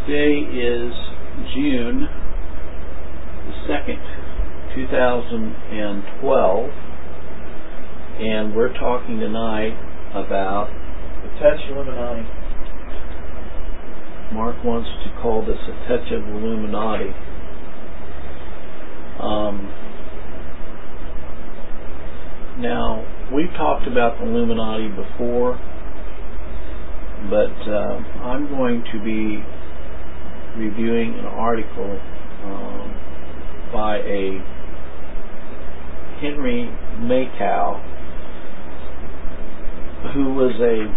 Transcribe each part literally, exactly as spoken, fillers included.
Today is June the second, two thousand twelve, and we're talking tonight about the touch Illuminati. Mark wants to call this a touch of Illuminati. Um, now, we've talked about the Illuminati before, but uh, I'm going to be reviewing an article um, by a Henry Makow, who was a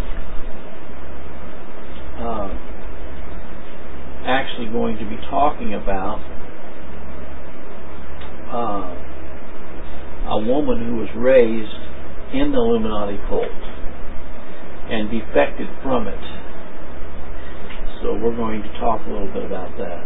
uh, actually going to be talking about uh, a woman who was raised in the Illuminati cult and defected from it. So we're going to talk a little bit about that.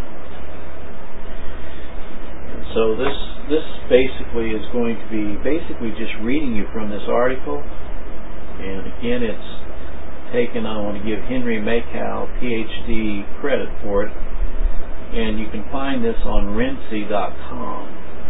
And so this this basically is going to be basically just reading you from this article. And again, it's taken, I want to give Henry Makow, P H D, credit for it. And you can find this on Renzi dot com.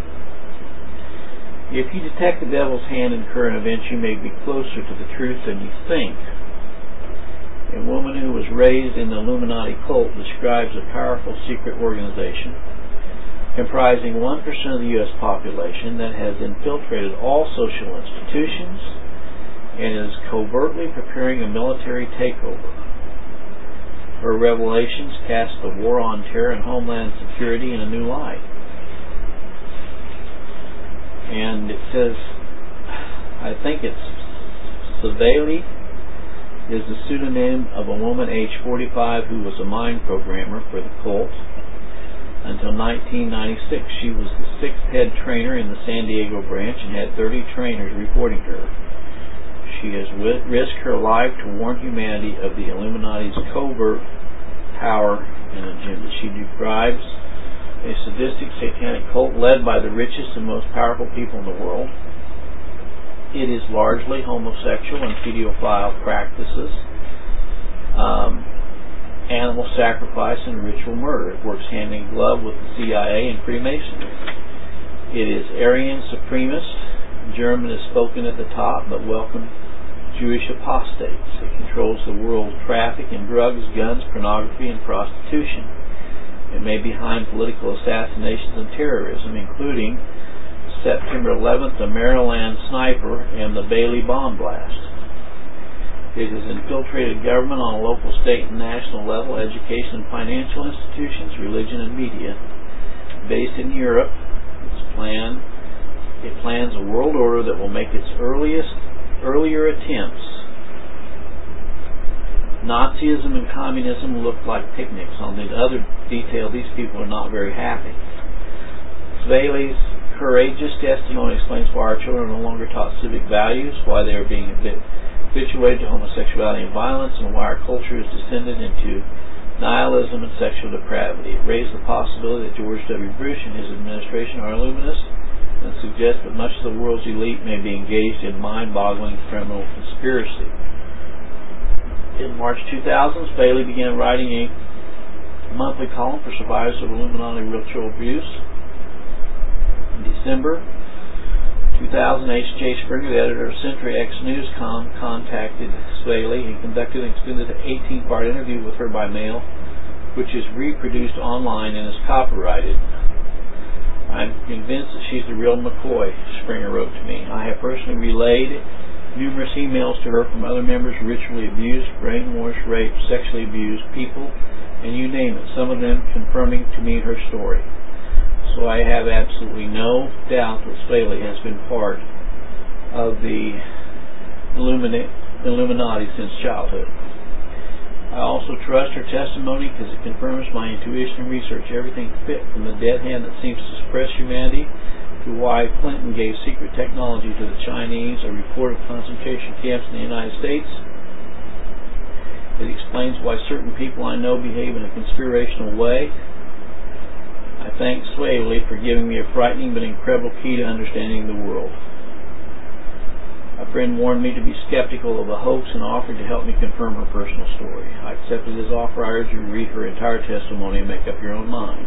If you detect the devil's hand in current events, you may be closer to the truth than you think. A woman who was raised in the Illuminati cult describes a powerful secret organization comprising one percent of the U S population that has infiltrated all social institutions and is covertly preparing a military takeover. Her revelations cast the war on terror and homeland security in a new light. And it says, I think it's Savali is the pseudonym of a woman aged forty-five who was a mind programmer for the cult. Until nineteen ninety-six, she was the sixth head trainer in the San Diego branch and had thirty trainers reporting to her. She has risked her life to warn humanity of the Illuminati's covert power and agenda. She describes a sadistic satanic cult led by the richest and most powerful people in the world. It is largely homosexual and pedophile practices, um, animal sacrifice, and ritual murder. It works hand in glove with the C I A and Freemasonry. It is Aryan supremacist. German is spoken at the top, but welcome Jewish apostates. It controls the world's traffic in drugs, guns, pornography, and prostitution. It may be behind political assassinations and terrorism, including September eleventh, the Maryland sniper, and the Bailey bomb blast. It has infiltrated government on a local, state, and national level, education and financial institutions, religion, and media. Based in Europe, its plan, it plans a world order that will make its earliest, earlier attempts. Nazism and communism look like picnics. On the other detail, these people are not very happy. Svei's courageous testimony explains why our children are no longer taught civic values, why they are being habituated to homosexuality and violence, and why our culture is descended into nihilism and sexual depravity. It raised the possibility that George W. Bush and his administration are Illuminists, and suggests that much of the world's elite may be engaged in mind-boggling criminal conspiracy. In March two thousand, Bailey began writing a monthly column for survivors of Illuminati ritual abuse. In December two thousand, H J Springer, the editor of Century X News dot com, contacted Bailey and conducted an extended eighteen part interview with her by mail, which is reproduced online and is copyrighted. I'm convinced that she's the real McCoy, Springer wrote to me. I have personally relayed numerous emails to her from other members ritually abused, brainwashed, raped, sexually abused people, and you name it, some of them confirming to me her story. So I have absolutely no doubt that Sveilig has been part of the Illumina- Illuminati since childhood. I also trust her testimony because it confirms my intuition and research. Everything fit from the dead hand that seems to suppress humanity to why Clinton gave secret technology to the Chinese, a report of concentration camps in the United States. It explains why certain people I know behave in a conspirational way. I thank Sveilig for giving me a frightening but incredible key to understanding the world. I friend warned me to be skeptical of a hoax and offered to help me confirm her personal story. I accepted his offer. I urge you to read her entire testimony and make up your own mind.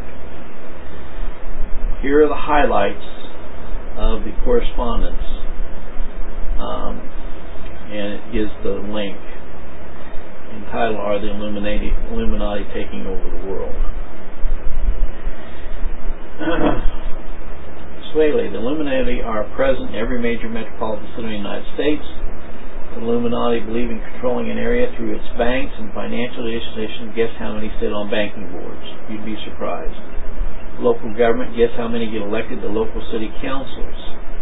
Here are the highlights of the correspondence, um, and it gives the link entitled, "Are the Illuminati, Illuminati Taking Over the World?" Swaley, the Illuminati are present in every major metropolitan city in the United States. The Illuminati believe in controlling an area through its banks and financial institutions. Guess how many sit on banking boards? You'd be surprised. Local government, guess how many get elected to local city councils?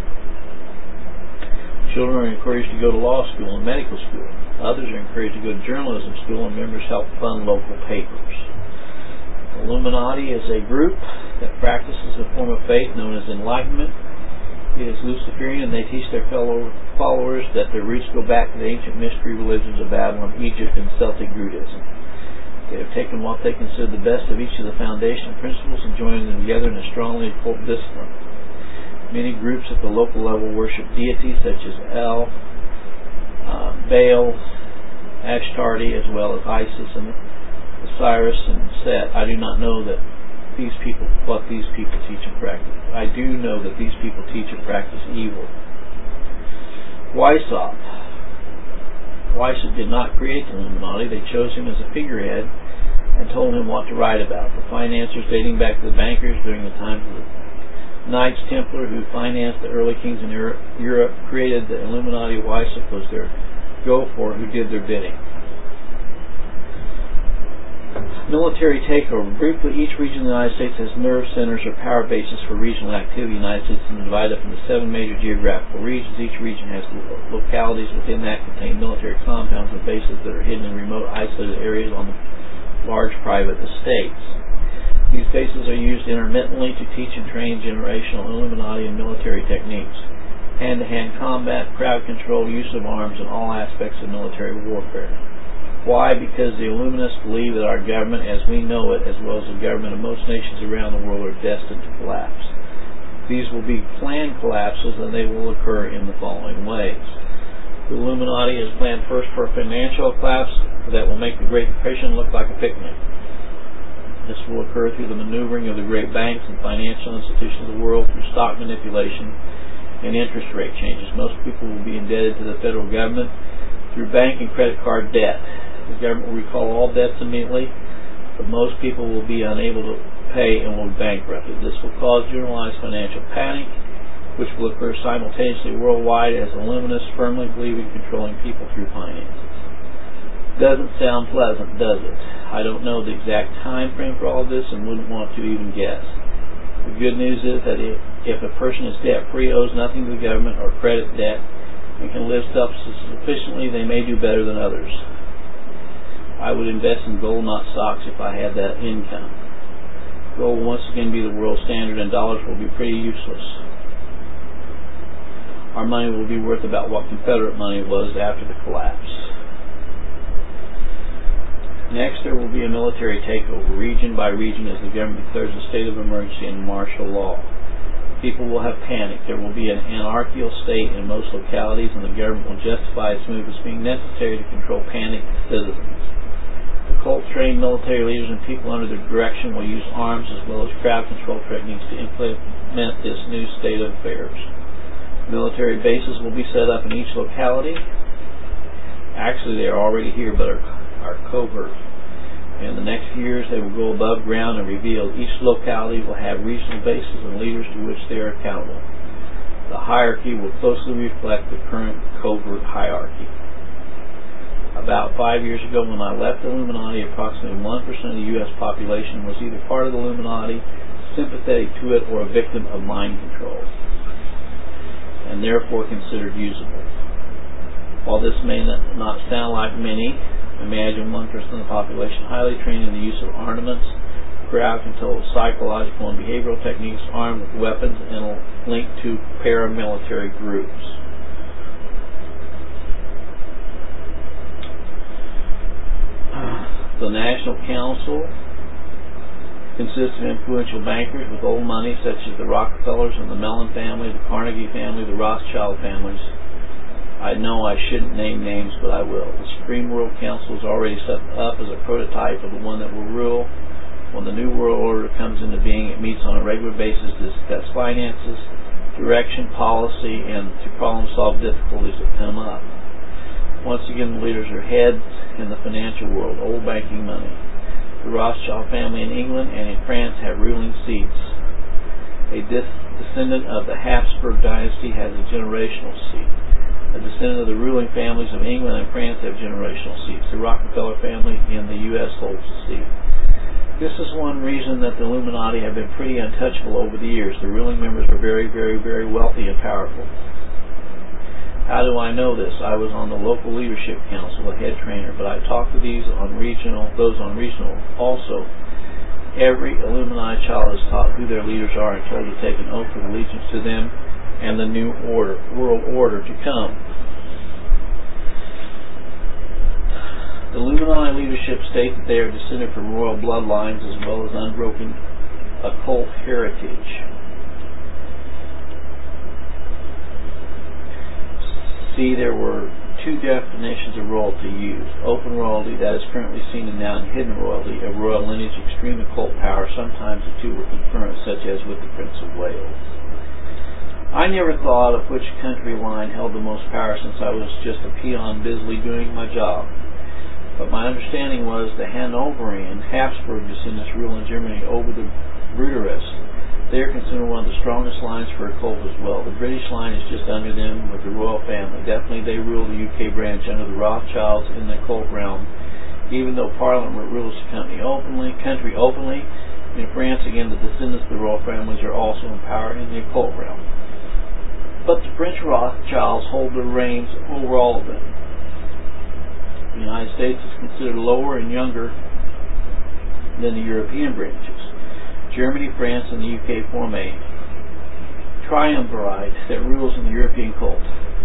Children are encouraged to go to law school and medical school. Others are encouraged to go to journalism school, and members help fund local papers. The Illuminati is a group that practices a form of faith known as enlightenment. It is Luciferian, and they teach their fellow followers that their roots go back to the ancient mystery religions of Babylon, Egypt, and Celtic Druidism. They have taken what they consider the best of each of the foundational principles and joined them together in a strongly occult discipline. Many groups at the local level worship deities such as El, uh, Baal, Ashtarti, as well as Isis and Osiris and Set. I do not know that these people, what these people teach and practice. I do know that these people teach and practice evil. Weishaupt. Weishaupt did not create the Illuminati. They chose him as a figurehead and told him what to write about. The financiers dating back to the bankers during the time of the Knights Templar who financed the early kings in Europe created the Illuminati. Weishaupt was their go-for who did their bidding. Military takeover. Briefly, each region of the United States has nerve centers or power bases for regional activity. The United States is divided up into seven major geographical regions. Each region has localities within that contain military compounds and bases that are hidden in remote, isolated areas on large private estates. These bases are used intermittently to teach and train generational Illuminati and military techniques. Hand-to-hand combat, crowd control, use of arms, and all aspects of military warfare. Why? Because the Illuminists believe that our government as we know it, as well as the government of most nations around the world, are destined to collapse. These will be planned collapses, and they will occur in the following ways. The Illuminati is planned first for a financial collapse that will make the Great Depression look like a picnic. This will occur through the maneuvering of the great banks and financial institutions of the world through stock manipulation and interest rate changes. Most people will be indebted to the federal government through bank and credit card debt. The government will recall all debts immediately, but most people will be unable to pay and will be bankrupted. This will cause generalized financial panic, which will occur simultaneously worldwide as Illuminists firmly believe in controlling people through finances. Doesn't sound pleasant, does it? I don't know the exact time frame for all of this and wouldn't want to even guess. The good news is that if a person is debt-free, owes nothing to the government or credit debt, and can live self-sufficiently, they may do better than others. I would invest in gold, not stocks, if I had that income. Gold will once again be the world standard, and dollars will be pretty useless. Our money will be worth about what Confederate money was after the collapse. Next, there will be a military takeover, region by region, as the government declares a state of emergency and martial law. People will have panic. There will be an anarchical state in most localities, and the government will justify its move as being necessary to control panicked citizens. The cult-trained military leaders and people under their direction will use arms as well as crowd control techniques to implement this new state of affairs. Military bases will be set up in each locality. Actually, they are already here, but are, are covert. In the next few years, they will go above ground and reveal each locality will have regional bases and leaders to which they are accountable. The hierarchy will closely reflect the current covert hierarchy. About five years ago, when I left the Illuminati, approximately one percent of the U S population was either part of the Illuminati, sympathetic to it, or a victim of mind control, and therefore considered usable. While this may not sound like many, imagine one percent of the population highly trained in the use of armaments, crowd control, psychological and behavioral techniques, armed with weapons, and linked to paramilitary groups. The National Council consists of influential bankers with old money such as the Rockefellers and the Mellon family, the Carnegie family, the Rothschild families. I know I shouldn't name names, but I will. The Supreme World Council is already set up as a prototype of the one that will rule. When the New World Order comes into being, it meets on a regular basis to discuss finances, direction, policy, and to problem-solve difficulties that come up. Once again, the leaders are heads in the financial world, old banking money. The Rothschild family in England and in France have ruling seats. A dis- descendant of the Habsburg dynasty has a generational seat. A descendant of the ruling families of England and France have generational seats. The Rockefeller family in the U S holds a seat. This is one reason that the Illuminati have been pretty untouchable over the years. The ruling members are very, very, very wealthy and powerful. How do I know this? I was on the local leadership council, a head trainer, but I talked to these on regional, those on regional also. Every Illuminati child is taught who their leaders are and told to take an oath of allegiance to them and the new order, world order to come. The Illuminati leadership state that they are descended from royal bloodlines as well as unbroken occult heritage. See, there were two definitions of royalty used. Open royalty, that is currently seen in now, and hidden royalty, a royal lineage, extreme occult power. Sometimes the two were concurrent, such as with the Prince of Wales. I never thought of which country line held the most power since I was just a peon busily doing my job. But my understanding was the Hanoverian Habsburg descendants rule in Germany over the Brutarists. They are considered one of the strongest lines for occult as well. The British line is just under them with the royal family. Definitely they rule the U K branch under the Rothschilds in the occult realm, even though Parliament rules the country openly. Country openly. In France, again, the descendants of the royal families are also in power in the occult realm. But the French Rothschilds hold the reins over all of them. The United States is considered lower and younger than the European branches. Germany, France, and the U K form a triumvirate that rules in the European cult.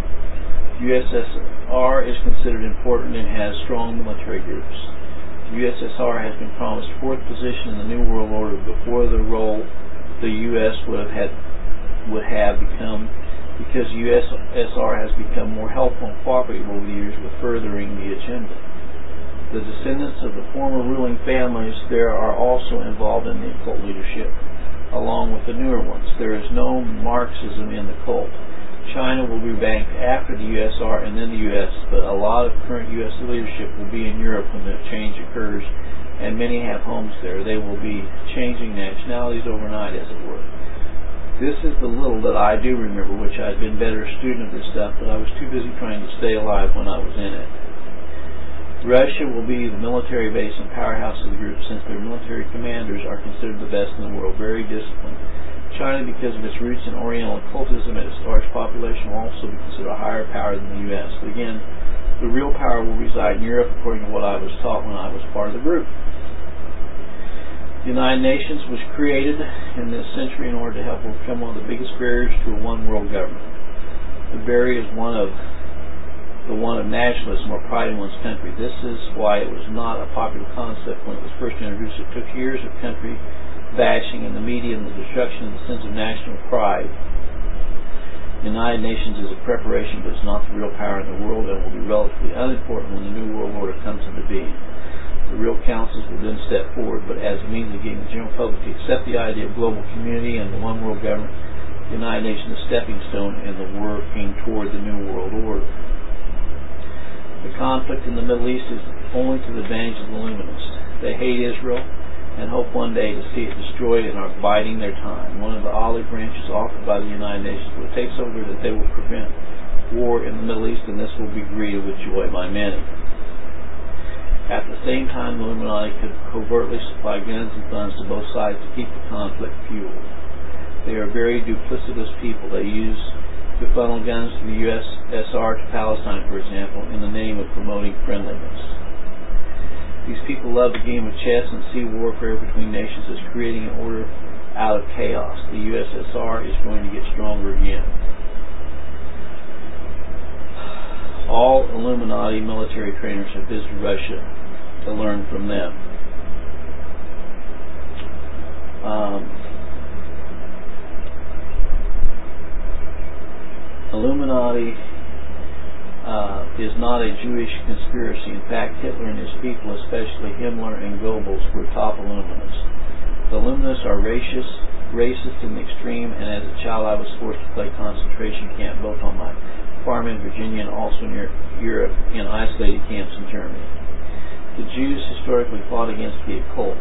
U S S R is considered important and has strong military groups. U S S R has been promised fourth position in the New World Order before the role the U S would have had would have become, because U S S R has become more helpful and cooperative over the years with furthering the agenda. The descendants of the former ruling families there are also involved in the occult leadership, along with the newer ones. There is no Marxism in the cult. China will be banked after the U S S R and then the U S, but a lot of current U S leadership will be in Europe when the change occurs, and many have homes there. They will be changing nationalities overnight, as it were. This is the little that I do remember, which I'd been better a student of this stuff, but I was too busy trying to stay alive when I was in it. Russia will be the military base and powerhouse of the group, since their military commanders are considered the best in the world, very disciplined. China, because of its roots in Oriental occultism and its large population, will also be considered a higher power than the U S. But again, the real power will reside in Europe, according to what I was taught when I was part of the group. The United Nations was created in this century in order to help overcome one of the biggest barriers to a one-world government. The barrier is one of the one of nationalism or pride in one's country. This is why it was not a popular concept when it was first introduced. It took years of country bashing in the media and the destruction of the sense of national pride. The United Nations is a preparation, but it's not the real power in the world, and will be relatively unimportant when the New World Order comes into being. The real councils will then step forward, but as a means of getting the general public to accept the idea of global community and the one world government, the United Nations is a stepping stone in the working toward the New World Order. The conflict in the Middle East is only to the advantage of the Illuminists. They hate Israel and hope one day to see it destroyed and are biding their time. One of the olive branches offered by the United Nations will take over that they will prevent war in the Middle East, and this will be greeted with joy by many. At the same time, the Illuminati could covertly supply guns and funds to both sides to keep the conflict fueled. They are very duplicitous people. They use to funnel guns to the U S S R to Palestine, for example, in the name of promoting friendliness. These people love the game of chess and see warfare between nations as creating an order out of chaos. The U S S R is going to get stronger again. All Illuminati military trainers have visited Russia to learn from them. Um, Illuminati is not a Jewish conspiracy. In fact, Hitler and his people, especially Himmler and Goebbels, were top Illuminists. The Illuminists are racist, racist in the extreme, and as a child I was forced to play concentration camp both on my farm in Virginia and also in Europe in isolated camps in Germany. The Jews historically fought against the occult.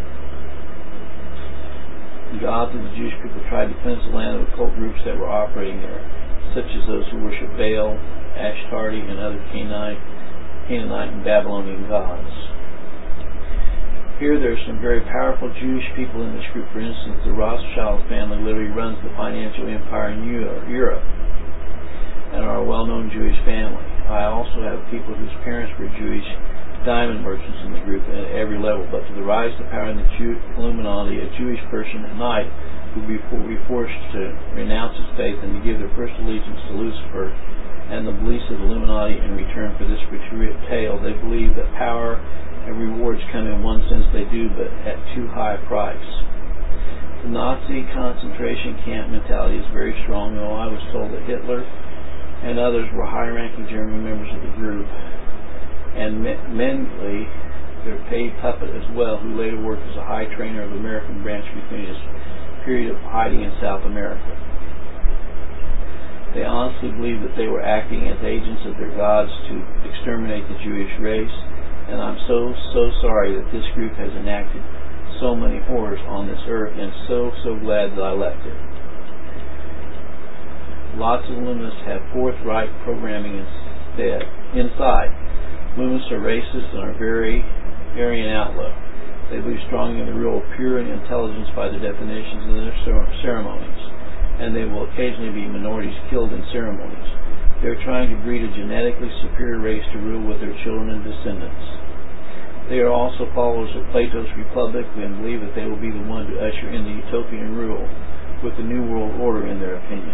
The gods of the Jewish people tried to cleanse the land of occult groups that were operating there, such as those who worship Baal, Ashtarti, and other Canaanite, Canaanite and Babylonian gods. Here there are some very powerful Jewish people in this group. For instance, the Rothschild family literally runs the financial empire in Europe and are a well-known Jewish family. I also have people whose parents were Jewish diamond merchants in the group at every level, but to the rise to power in the Jew Illuminati, a Jewish person at night would be forced to renounce his faith and to give their first allegiance to Lucifer and the beliefs of the Illuminati in return for this gratuitous tale. They believe that power and rewards come in one sense they do, but at too high a price. The Nazi concentration camp mentality is very strong, though I was told that Hitler and others were high-ranking German members of the group, and Mengele, their paid puppet as well, who later worked as a high trainer of the American branch between his period of hiding in South America. They honestly believed that they were acting as agents of their gods to exterminate the Jewish race, and I'm so, so sorry that this group has enacted so many horrors on this earth, and so, so glad that I left it. Lots of Illuminists have forthright programming instead. Inside, Illuminists are racist and are very Aryan outlook. They believe strongly in the rule of pure intelligence by the definitions of their ceremonies, and they will occasionally be minorities killed in ceremonies. They are trying to breed a genetically superior race to rule with their children and descendants. They are also followers of Plato's Republic and believe that they will be the one to usher in the utopian rule with the New World Order in their opinion.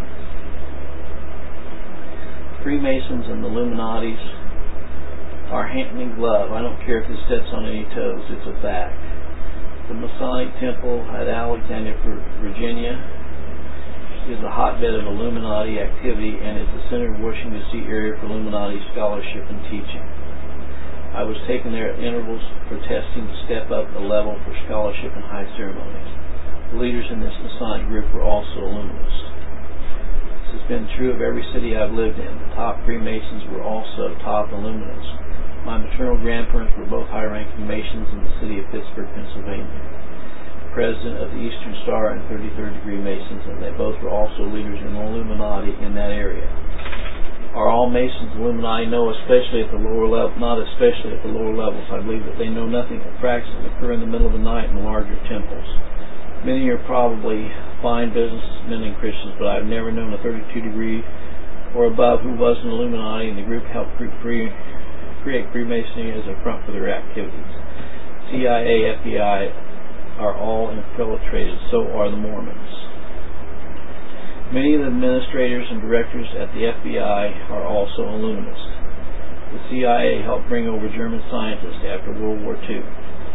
Freemasons and the Illuminatis are hand in glove. I don't care if it steps on any toes, it's a fact. The Masonic Temple at Alexandria, Virginia is a hotbed of Illuminati activity and is the center of Washington, D C area for Illuminati scholarship and teaching. I was taken there at intervals for testing to step up the level for scholarship and high ceremonies. The leaders in this Masonic group were also Illuminists. This has been true of every city I've lived in. The top Freemasons were also top Illuminists. My maternal grandparents were both high-ranking Masons in the city of Pittsburgh, Pennsylvania, president of the Eastern Star and thirty-third degree Masons, and they both were also leaders in the Illuminati in that area. Are all Masons Illuminati? No, especially at the lower level. Not especially at the lower levels. I believe that they know nothing of practices that occur in the middle of the night in larger temples. Many are probably fine businessmen and Christians, but I've never known a thirty-two degree or above who was an Illuminati, and the group helped create Freemasonry as a front for their activities. C I A, F B I are all infiltrated, so are the Mormons. Many of the administrators and directors at the F B I are also Illuminists. The C I A helped bring over German scientists after World War Two.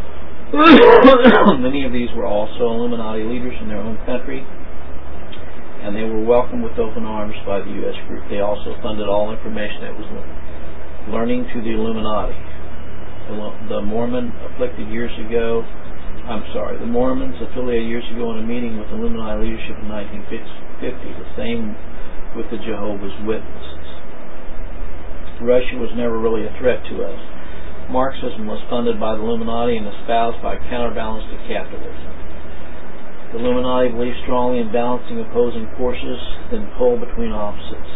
Many of these were also Illuminati leaders in their own country, and they were welcomed with open arms by the U S group. They also funded all information that was learning to the Illuminati. The Mormon afflicted years ago, I'm sorry, the Mormons affiliated years ago in a meeting with Illuminati leadership in nineteen fifty, the same with the Jehovah's Witnesses. Russia was never really a threat to us. Marxism was funded by the Illuminati and espoused by counterbalance to capitalism. The Illuminati believed strongly in balancing opposing forces, then pull between opposites.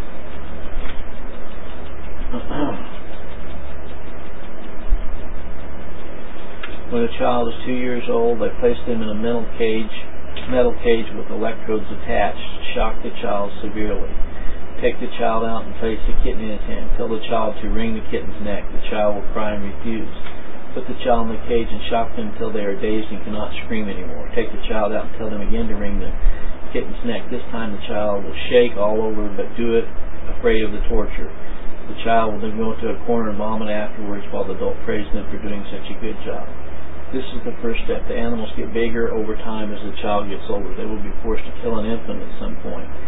When a child is two years old, they place them in a metal cage, metal cage with electrodes attached, shock the child severely. Take the child out and place the kitten in his hand. Tell the child to wring the kitten's neck. The child will cry and refuse. Put the child in the cage and shock them until they are dazed and cannot scream anymore. Take the child out and tell them again to wring the kitten's neck. This time the child will shake all over, but do it afraid of the torture. The child will then go into a corner and vomit afterwards while the adult praises them for doing such a good job. This is the first step. The animals get bigger over time as the child gets older. They will be forced to kill an infant at some point.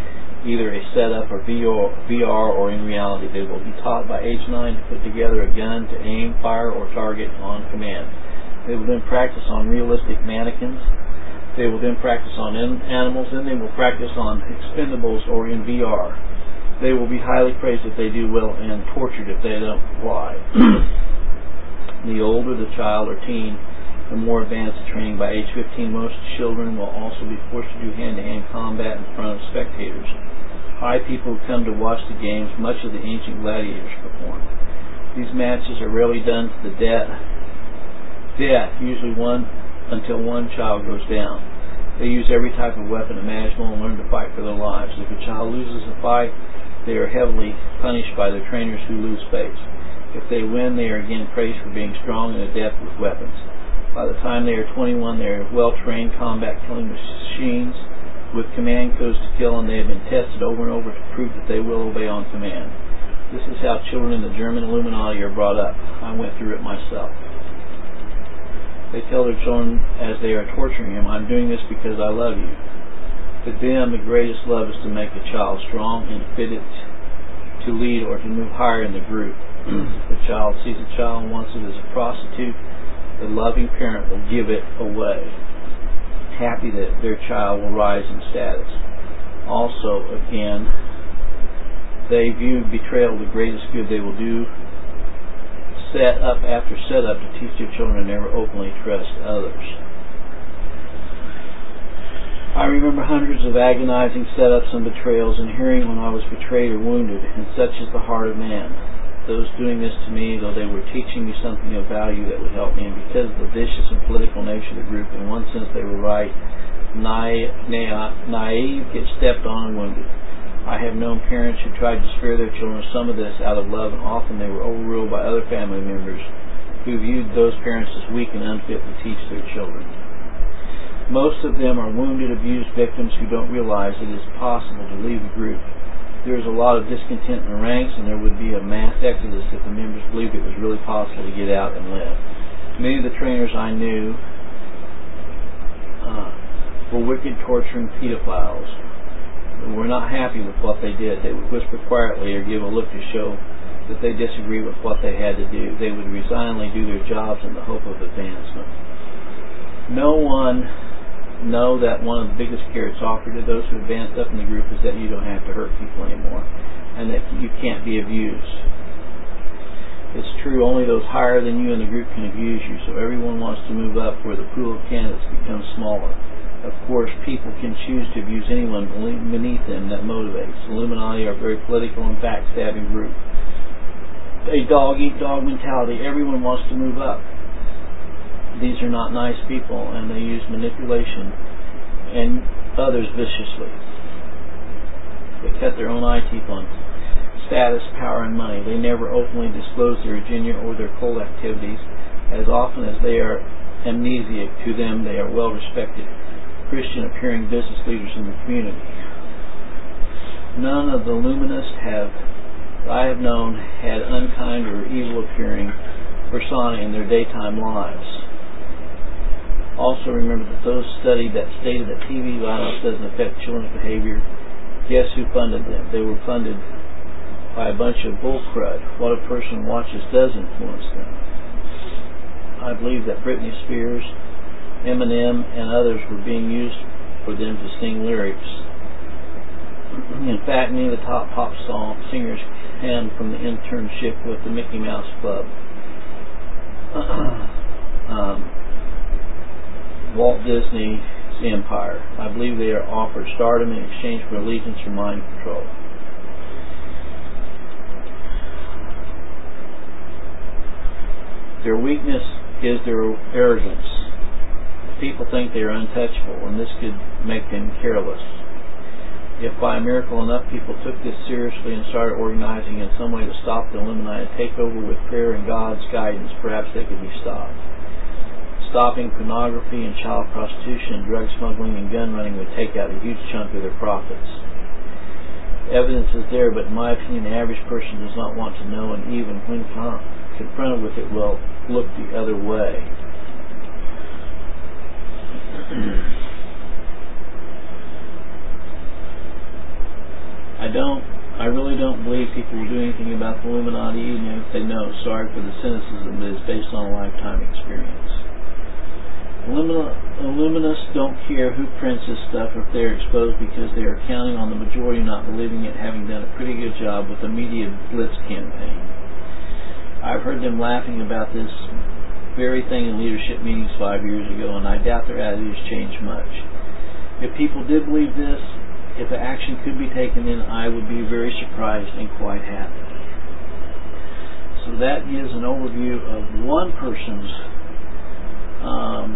either a setup or V R or in reality. They will be taught by age nine to put together a gun to aim, fire, or target on command. They will then practice on realistic mannequins. They will then practice on animals. Then they will practice on expendables or in V R. They will be highly praised if they do well and tortured if they don't fly. The older the child or teen, the more advanced the training. By age fifteen, most children will also be forced to do hand-to-hand combat in front of spectators. High people who come to watch the games, much of the ancient gladiators performed. These matches are rarely done to the death, death, usually one until one child goes down. They use every type of weapon imaginable and learn to fight for their lives. If a child loses a fight, they are heavily punished by their trainers who lose faith. If they win, they are again praised for being strong and adept with weapons. By the time they are twenty-one, they are well-trained combat killing machines with command codes to kill, and they have been tested over and over to prove that they will obey on command. This is how children in the German Illuminati are brought up. I went through it myself. They tell their children as they are torturing them, "I'm doing this because I love you." To them, the greatest love is to make a child strong and fitted to lead or to move higher in the group. If the child sees a child and wants it as a prostitute, the loving parent will give it away, happy that their child will rise in status. Also, again, they view betrayal the greatest good they will do, set up after set up to teach their children to never openly trust others. I remember hundreds of agonizing setups and betrayals and hearing when I was betrayed or wounded, and such is the heart of man. Those doing this to me, though they were teaching me something of value that would help me, and because of the vicious and political nature of the group, in one sense they were right, naive, naive get stepped on and wounded. I have known parents who tried to spare their children some of this out of love, and often they were overruled by other family members who viewed those parents as weak and unfit to teach their children. Most of them are wounded, abused victims who don't realize it is possible to leave the group. There is a lot of discontent in the ranks, and there would be a mass exodus if the members believed it was really possible to get out and live. Many of the trainers I knew uh, were wicked, torturing pedophiles who were not happy with what they did. They would whisper quietly or give a look to show that they disagreed with what they had to do. They would resignedly do their jobs in the hope of advancement. No one know that one of the biggest carrots offered to those who advanced up in the group is that you don't have to hurt people anymore, and that you can't be abused. It's true, only those higher than you in the group can abuse you, so everyone wants to move up where the pool of candidates becomes smaller. Of course, people can choose to abuse anyone beneath them that motivates. The Illuminati are a very political and backstabbing group. A dog-eat-dog mentality. Everyone wants to move up. These are not nice people, and they use manipulation and others viciously. They cut their own eye teeth on status, power, and money. They never openly disclose their agenda or their cult activities. As often as they are amnesiac to them, they are well-respected Christian-appearing business leaders in the community. None of the Illuminists have, I have known, had unkind or evil-appearing persona in their daytime lives. Also remember that those studied that stated that T V violence doesn't affect children's behavior. Guess who funded them? They were funded by a bunch of bull crud. What a person watches does influence them. I believe that Britney Spears, Eminem, and others were being used for them to sing lyrics. In fact, many of the top pop song singers came from the internship with the Mickey Mouse Club. um, Walt Disney's empire. I believe they are offered stardom in exchange for allegiance or mind control. Their weakness is their arrogance. People think they are untouchable, and this could make them careless. If by a miracle enough people took this seriously and started organizing in some way to stop the Illuminati and take over with prayer and God's guidance, perhaps they could be stopped. Stopping pornography and child prostitution and drug smuggling and gun running would take out a huge chunk of their profits. Evidence is there, but in my opinion, the average person does not want to know, and even when confronted with it, will look the other way. don't, I really don't believe people will do anything about the Illuminati, even if they know. Sorry for the cynicism, but it's based on a lifetime experience. Illuminists don't care who prints this stuff if they're exposed, because they are counting on the majority not believing it, having done a pretty good job with the media blitz campaign. I've heard them laughing about this very thing in leadership meetings five years ago, and I doubt their attitudes changed much. If people did believe this, if action could be taken, then I would be very surprised and quite happy. So that gives an overview of one person's um,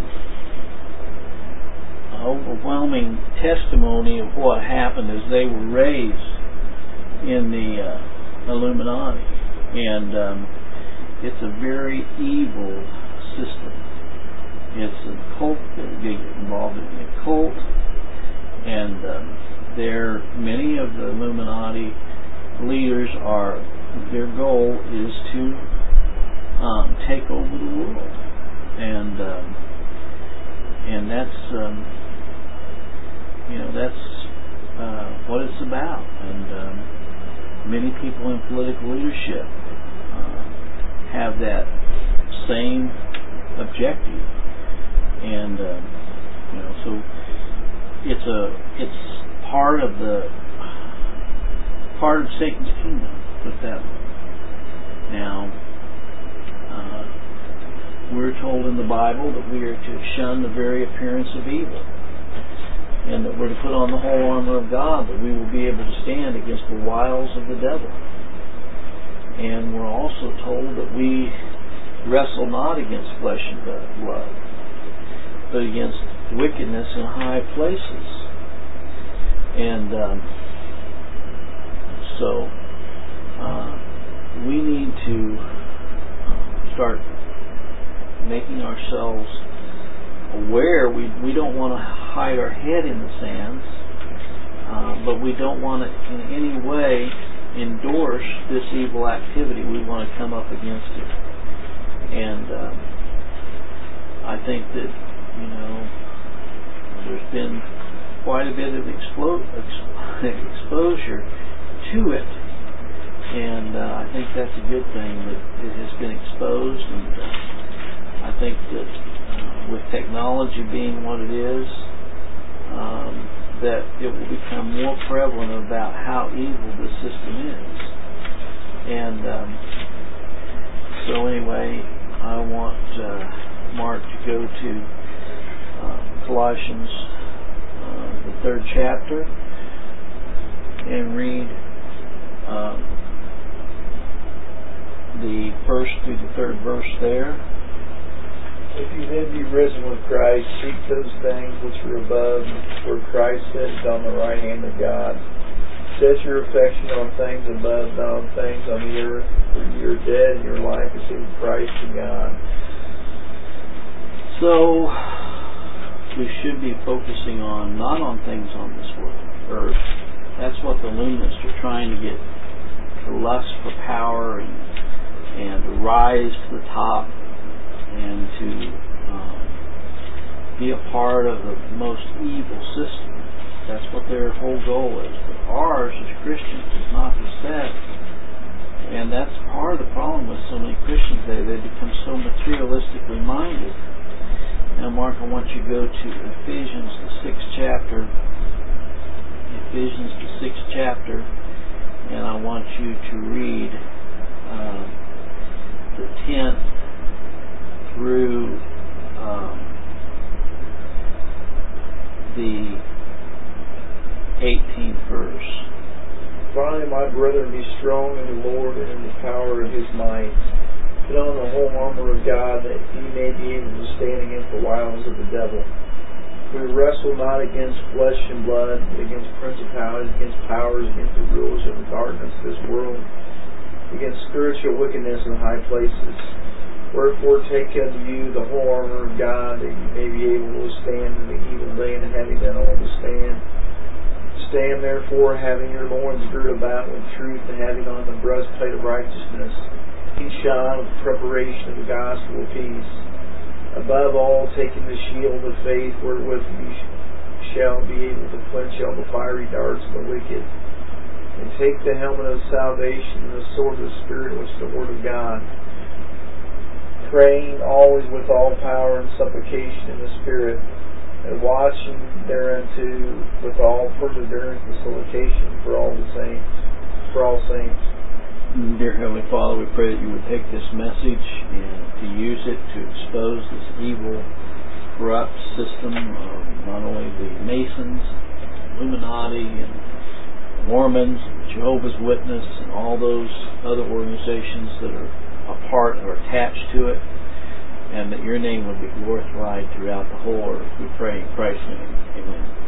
overwhelming testimony of what happened as they were raised in the uh, Illuminati. And um, it's a very evil system. It's a cult. They get involved in the occult, and um, there many of the Illuminati leaders are, their goal is to um, take over the world, and um, and that's um, you know that's uh, what it's about. And um, many people in political leadership uh, have that same objective, and uh, you know so it's a it's part of the part of Satan's kingdom, put that way. Now, uh, we're told in the Bible that we are to shun the very appearance of evil, and that we're to put on the whole armor of God, that we will be able to stand against the wiles of the devil. And we're also told that we wrestle not against flesh and blood, but against wickedness in high places. And um, so uh, we need to uh, start making ourselves aware. We we don't want to hide our head in the sands, uh, but we don't want to in any way endorse this evil activity. We want to come up against it. And um, I think that, you know, there's been quite a bit of explo- ex- exposure to it, and uh, I think that's a good thing that it has been exposed. And uh, I think that uh, with technology being what it is, um, that it will become more prevalent about how evil the system is. And um, so anyway, I want uh, Mark to go to uh, Colossians, uh, the third chapter, and read uh, the first through the third verse there. If you then be risen with Christ, seek those things which are above, where Christ sits on the right hand of God. Set your affection on things above, not on things on the earth, for you are dead, and your life is in Christ and God. So we should be focusing on not on things on this world, earth. That's what the Illuminists are trying to get, to lust for power and and to rise to the top, and to um, be a part of the most evil system. That's what their whole goal is. But ours as Christians is not to set. And that's part of the problem with so many Christians today. They become so materialistically minded. Now, Mark, I want you to go to Ephesians, the sixth chapter. Ephesians, the sixth chapter. And I want you to read uh, the tenth through um, the eighteenth verse. Finally, my brethren, be strong in the Lord and in the power of His might. Put on the whole armor of God, that ye may be able to stand against the wiles of the devil. We wrestle not against flesh and blood, but against principalities, against powers, against the rulers of the darkness of this world, against spiritual wickedness in high places. Wherefore take unto you the whole armor of God, that ye may be able to stand in the evil day, and having done all to stand. Stand therefore, having your loins girded about with truth, and having on the breastplate of righteousness, and shod with the preparation of the gospel of peace. Above all, taking the shield of faith, wherewith you shall be able to quench all the fiery darts of the wicked, And take the helmet of salvation and the sword of the Spirit, which is the Word of God, praying always with all power and supplication in the Spirit, and watching thereunto with all perseverance and supplication for all the saints, for all saints. Dear Heavenly Father, we pray that you would take this message and to use it to expose this evil, corrupt system of not only the Masons, Illuminati, and Mormons, Jehovah's Witness, and all those other organizations that are a part or attached to it, and that your name would be glorified throughout the whole earth. We pray in Christ's name. Amen.